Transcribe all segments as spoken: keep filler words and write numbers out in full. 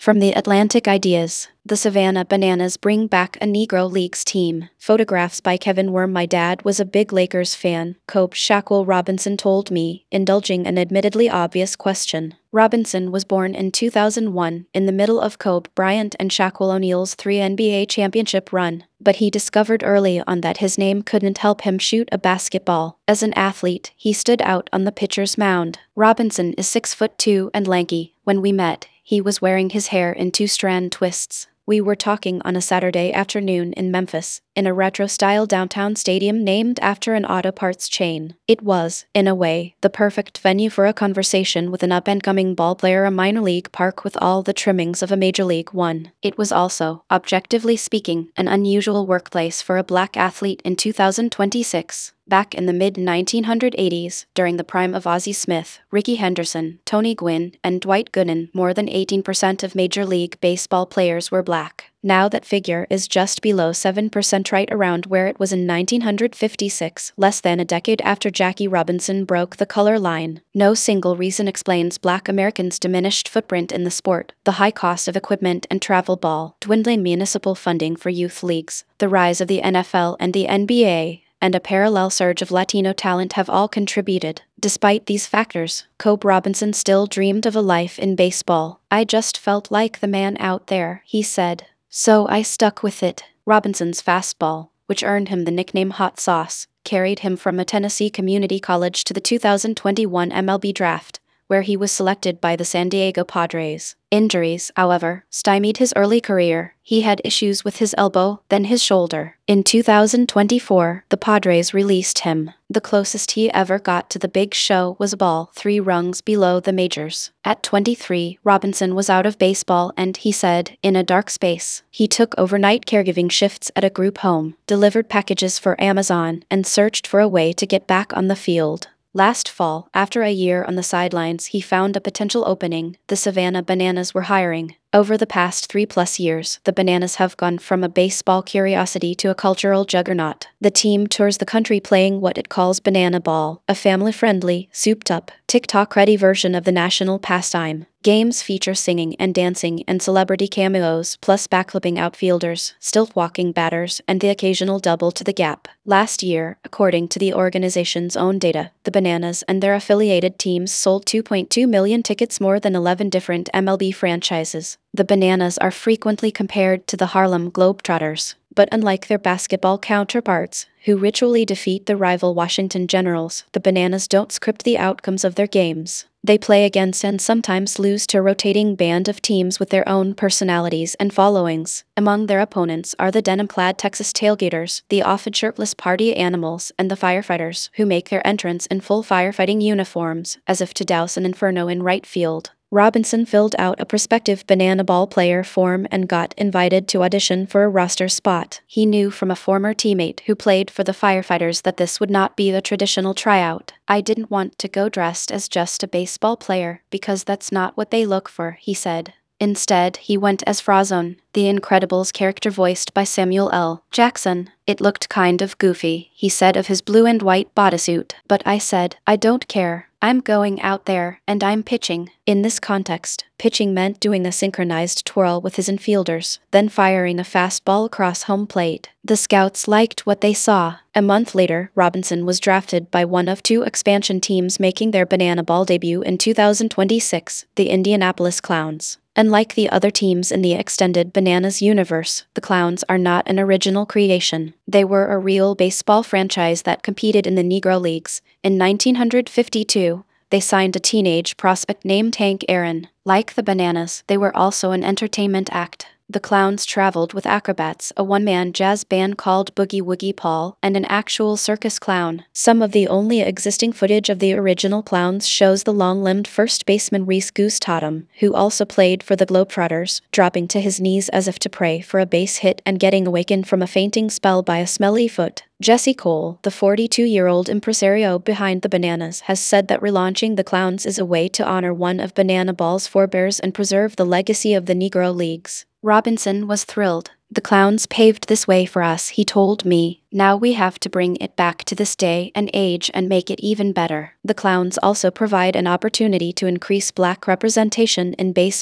From the Atlantic Ideas, the Savannah Bananas bring back a Negro Leagues team. Photographs by Kevin Worm. My dad was a big Lakers fan, Kobe Shaquille Robinson told me, indulging an admittedly obvious question. Robinson was born in two thousand one, in the middle of Kobe Bryant and Shaquille O'Neal's three N B A championship run, but he discovered early on that his name couldn't help him shoot a basketball. As an athlete, he stood out on the pitcher's mound. Robinson is six foot two and lanky. When we met, he was wearing his hair in two-strand twists. We were talking on a Saturday afternoon in Memphis, in a retro-style downtown stadium named after an auto parts chain. It was, in a way, the perfect venue for a conversation with an up-and-coming ballplayer, a minor league park with all the trimmings of a Major League One. It was also, objectively speaking, an unusual workplace for a black athlete in two thousand twenty-six. Back in the mid nineteen eighties, during the prime of Ozzie Smith, Rickey Henderson, Tony Gwynn, and Dwight Gooden, more than eighteen percent of Major League Baseball players were black. Now that figure is just below seven percent, right around where it was in nineteen fifty-six, less than a decade after Jackie Robinson broke the color line. No single reason explains black Americans' diminished footprint in the sport: the high cost of equipment and travel ball, dwindling municipal funding for youth leagues, the rise of the N F L and the N B A, and a parallel surge of Latino talent have all contributed. Despite these factors, Kobe Robinson still dreamed of a life in baseball. "I just felt like the man out there," he said. "So I stuck with it." Robinson's fastball, which earned him the nickname Hot Sauce, carried him from a Tennessee community college to the two thousand twenty-one M L B draft, where he was selected by the San Diego Padres. Injuries, however, stymied his early career. He had issues with his elbow, then his shoulder. In two thousand twenty-four, the Padres released him. The closest he ever got to the big show was a ball three rungs below the majors. At twenty-three, Robinson was out of baseball and, he said, in a dark space. He took overnight caregiving shifts at a group home, delivered packages for Amazon, and searched for a way to get back on the field. Last fall, after a year on the sidelines, he found a potential opening. The Savannah Bananas were hiring. Over the past three-plus years, the Bananas have gone from a baseball curiosity to a cultural juggernaut. The team tours the country playing what it calls Banana Ball, a family-friendly, souped-up, TikTok-ready version of the national pastime. Games feature singing and dancing and celebrity cameos, plus backflipping outfielders, stilt-walking batters, and the occasional double to the gap. Last year, according to the organization's own data, the Bananas and their affiliated teams sold two point two million tickets, more than eleven different M L B franchises. The Bananas are frequently compared to the Harlem Globetrotters, but unlike their basketball counterparts, who ritually defeat the rival Washington Generals, the Bananas don't script the outcomes of their games. They play against and sometimes lose to a rotating band of teams with their own personalities and followings. Among their opponents are the denim-clad Texas tailgaters, the often shirtless party animals, and the firefighters, who make their entrance in full firefighting uniforms, as if to douse an inferno in right field. Robinson filled out a prospective Banana Ball player form and got invited to audition for a roster spot. He knew from a former teammate who played for the firefighters that this would not be a traditional tryout. "I didn't want to go dressed as just a baseball player, because that's not what they look for," he said. Instead, he went as Frozone, the Incredibles character voiced by Samuel L. Jackson. "It looked kind of goofy," he said of his blue and white bodysuit. "But I said, I don't care. I'm going out there, and I'm pitching." In this context, pitching meant doing a synchronized twirl with his infielders, then firing a fastball across home plate. The scouts liked what they saw. A month later, Robinson was drafted by one of two expansion teams making their Banana Ball debut in two thousand twenty-six, the Indianapolis Clowns. Unlike the other teams in the extended Bananas universe, the Clowns are not an original creation. They were a real baseball franchise that competed in the Negro Leagues. In nineteen fifty-two, they signed a teenage prospect named Hank Aaron. Like the Bananas, they were also an entertainment act. The Clowns traveled with acrobats, a one-man jazz band called Boogie Woogie Paul, and an actual circus clown. Some of the only existing footage of the original Clowns shows the long-limbed first baseman Reese Goose Totham, who also played for the Globetrotters, dropping to his knees as if to pray for a base hit and getting awakened from a fainting spell by a smelly foot. Jesse Cole, the forty-two-year-old impresario behind the Bananas, has said that relaunching the Clowns is a way to honor one of Banana Ball's forebears and preserve the legacy of the Negro Leagues. Robinson was thrilled. "The Clowns paved this way for us," he told me. "Now we have to bring it back to this day and age and make it even better." The Clowns also provide an opportunity to increase black representation in baseball.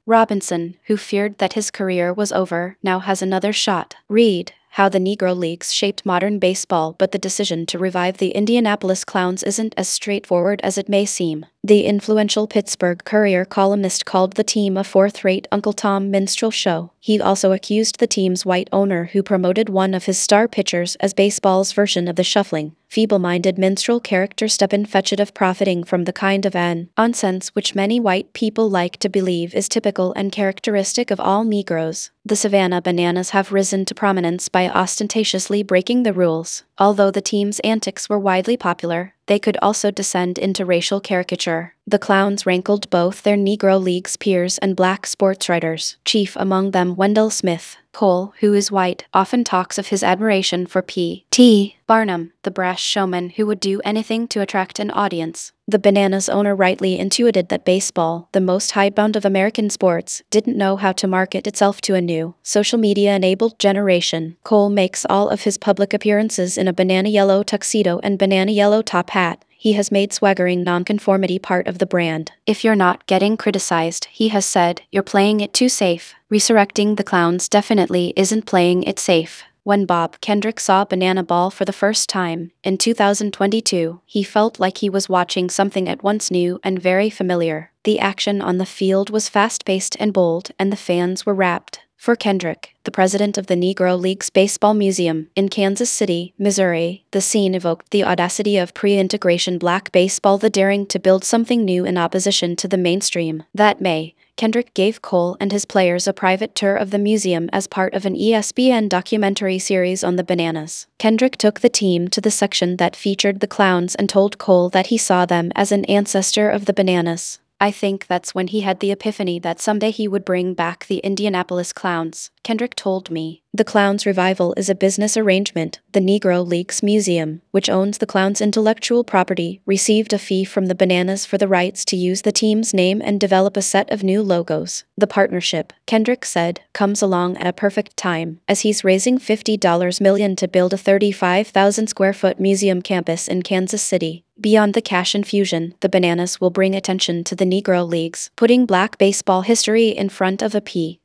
Robinson, who feared that his career was over, now has another shot. Read How the Negro Leagues Shaped Modern Baseball, but the decision to revive the Indianapolis Clowns isn't as straightforward as it may seem. The influential Pittsburgh Courier columnist called the team a fourth-rate Uncle Tom minstrel show. He also accused the team's white owner, who promoted one of his star pitchers as baseball's version of the shuffling, feeble-minded minstrel character Stepin Fetchit, of profiting from the kind of an nonsense which many white people like to believe is typical and characteristic of all Negroes. The Savannah Bananas have risen to prominence by ostentatiously breaking the rules. Although the team's antics were widely popular, they could also descend into racial caricature. The Clowns rankled both their Negro Leagues peers and black sports writers, chief among them Wendell Smith. Cole, who is white, often talks of his admiration for P T Barnum, the brash showman who would do anything to attract an audience. The Bananas owner rightly intuited that baseball, the most hidebound of American sports, didn't know how to market itself to a new, social media-enabled generation. Cole makes all of his public appearances in a banana yellow tuxedo and banana yellow top hat. He has made swaggering nonconformity part of the brand. If you're not getting criticized, he has said, you're playing it too safe. Resurrecting the Clowns definitely isn't playing it safe. When Bob Kendrick saw Banana Ball for the first time, in two thousand twenty-two, he felt like he was watching something at once new and very familiar. The action on the field was fast-paced and bold, and the fans were rapt. For Kendrick, the president of the Negro Leagues Baseball Museum in Kansas City, Missouri, the scene evoked the audacity of pre-integration black baseball, the daring to build something new in opposition to the mainstream. That May, Kendrick gave Cole and his players a private tour of the museum as part of an E S P N documentary series on the Bananas. Kendrick took the team to the section that featured the Clowns and told Cole that he saw them as an ancestor of the Bananas. I think that's when he had the epiphany that someday he would bring back the Indianapolis Clowns, Kendrick told me. The Clowns revival is a business arrangement. The Negro Leagues Museum, which owns the Clowns' intellectual property, received a fee from the Bananas for the rights to use the team's name and develop a set of new logos. The partnership, Kendrick said, comes along at a perfect time, as he's raising fifty million dollars to build a thirty-five thousand square foot museum campus in Kansas City. Beyond the cash infusion, the Bananas will bring attention to the Negro Leagues, putting black baseball history in front of a P